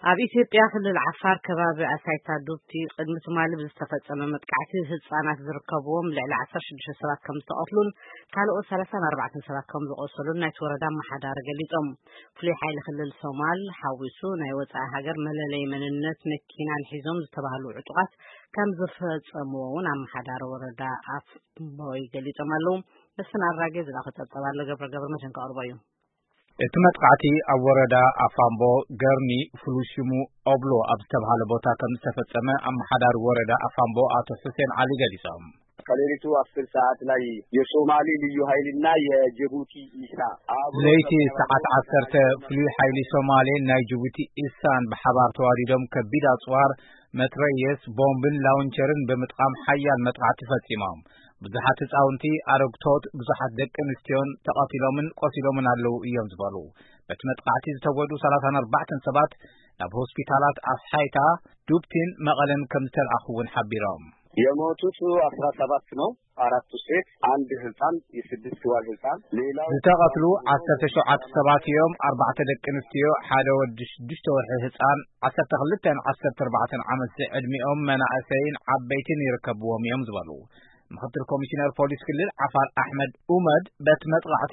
ኣብ ኢትዮጵያ ክልል ዓፋር ከባቢ ኣሳይታ ዱብቲ ቅድሚ ትማሊ ብዝተፈጸመ መጥቃዕቲ ህጻናት ዝርከብዎም ልዕሊ 16 ሰባት ከም ዝተቐትሉን ካልኦት 34 ሰባት ከም ዝቆሰሉን ናይቲ ወረዳ ኣመሓዳሪ ገሊጾም ፍሉይ ሓይሊ ክልል ሶማል ሓዊሱ ናይ ወጻኢ ሃገር መለለይ መንነት መኪናን ሒዞም ዝተባሃሉ ዕጡቃት ከም ዝፈጸምዎን ኣመሓዳሪ ወረዳ ኣፍቦይ ገሊጾም ኣለው። በስና አራጌ ዝላኸ ጸብጸባለ ገብረ መድህን ከቅርበዩ እቲ መጥቃዕቲ ኣብ ወረዳ ኣፋምቦ ገርኒ ፍሉሽሙ ኦብሎ ኣብ ዝተባሃለ ቦታ ከም ዝተፈጸመ ኣመሓዳሪ ወረዳ ኣፋምቦ አቶ ሁሴን አሊ ገሊጾም ከሌሊቱ 10 ሰዓት ላይ የሶማሊ ልዩ ኃይልና የጅቡቲ ኢሳ ለይቲ ሰዓት 10 ፍሉይ ኃይሊ ሶማሌ ናይ ጅቡቲ ኢሳን በሐባር ተዋዲዶም ከቢድ አጽዋር መትረየስ ቦምብን ላውንቸርን በመጥቃም ሓያል መጥቃዕቲ ፈጺሞም ብዙሓት ህጻውንቲ አረግቶት ብዙሓት ደቂ ኣንስትዮን ተቐቲሎምን ቆሲሎምን ኣለው እዮም ዝበሉ በቲ መጥቃዕቲ ዝተጎዱ 34 ሰባት ናብ ሆስፒታላት ኣሳይታ ዱብቲን መቐለን ከም ዝተልኣኹውን ሓቢሮም የሞቱት 17 ነው 4 ሴት አንድ ህፃን የ6 ወር ህፃን ሌላው ዝተቀትሉ 17 ሰባት እዮም 4 ደቂ ኣንስትዮ ሓደ ወዲ 6 ወርሒ ህፃን 12 14 ዓመት ዕድሚኦም መናእሰይን ዓበይትን ይርከብዎም እዮም ዝበሉ ምክትል ኮሚሽነር ፖሊስ ክልል ዓፋር አሕመድ ኡመድ በት መጥቃዕቲ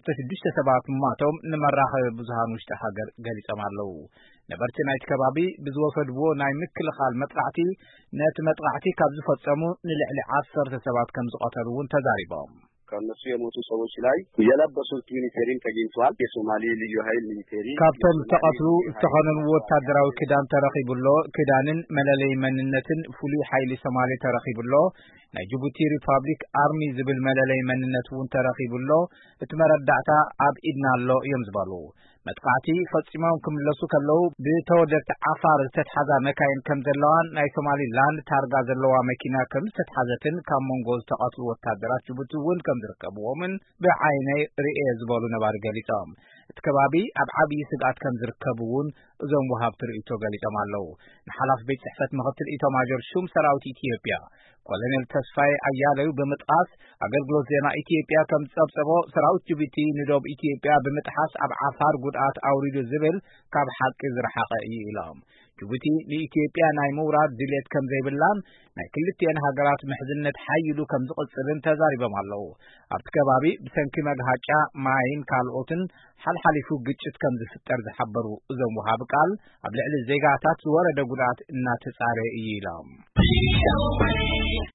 16 ሰባት ማቶም ንመራኸቢ ብዙሃን ውሽጢ ሃገር ገሊጾም ኣለው ነበርቲ ናይቲ ከባቢ ብዝወሰድዎ ናይ ምክልኻል መጥቃዕቲ ነቲ መጥቃዕቲ ካብ ዝፈጸሙ ንልዕሊ 10 ሰባት ከም ዝቆተሉውን ተዛሪቦም ከነሱ የሞቱ ሰዎች ላይ የለበሱት ሚሊተሪን ተገኝቷል የሶማሌ ልዩ ኃይል ሚሊተሪ ካብቶም ተቀትሉ ዝተኸነኑ ወታደራዊ ክዳን ተረኺቡሎ ክዳንን መለለይ መንነትን ፍሉይ ኃይሊ ሶማሌ ተረኺቡሎ ናይ ጅቡቲ ሪፐብሊክ አርሚ ዝብል መለለይ መንነቱን ተረኺቡሎ እቲ መረዳእታ ኣብ ኢድና ኣሎ እዮም ዝበሉ መጥቃዕቲ ፈጺሞም ክምለሱ ከለው ብተወደድቲ ዓፋር ዝተትሓዛ መካይን ከም ዘለዋን ናይ ሶማሊላንድ ታርጋ ዘለዋ መኪና ከም ዝተትሓዘትን ካብ መንጎ ዝተቀትሉ ወታደራት ጅቡቲ እውን ከም ዝርከብዎምን ብዓይነይ ርኤ ዝበሉ ነባሪ ገሊጾም እቲ ከባቢ ኣብ ዓብይ ስጋት ከም ዝርከብውን እዞም ወሃብቲ ርእይቶ ገሊጾም ኣለው ንሓላፍ ቤት ጽሕፈት ምክትል ኢታማዦር ሹም ሰራዊት ኢትዮጵያ ኮሎኔል ተስፋይ አያሌው በመጥቃስ አገልግሎት ዜና ኢትዮጵያ ከም ጸብጸቦ ሰራዊት ጅቡቲ ንዶብ ኢትዮጵያ በመጥሐስ ኣብ ዓፋር ጉድኣት አውሪዱ ዝብል ካብ ሓቂ ዝረሓቐ እዩ ኢሎም ጅቡቲ ንኢትዮጵያ ናይ ምውራድ ድሌት ከም ዘይብላን ናይ ክልቲአን ሃገራት ምሕዝነት ሓይሉ ከም ዝቕጽልን ተዛሪቦም ኣለው ኣብቲ ከባቢ ብሰንኪ መግሃጫ ማይን ካልኦትን ሓልሓሊፉ ግጭት ከም ዝፍጠር ዝሓበሩ እዞም ወሃብ ቃል ኣብ ልዕሊ ዜጋታት ዝወረደ ጉድኣት እናተጻረየ እዩ ኢሎም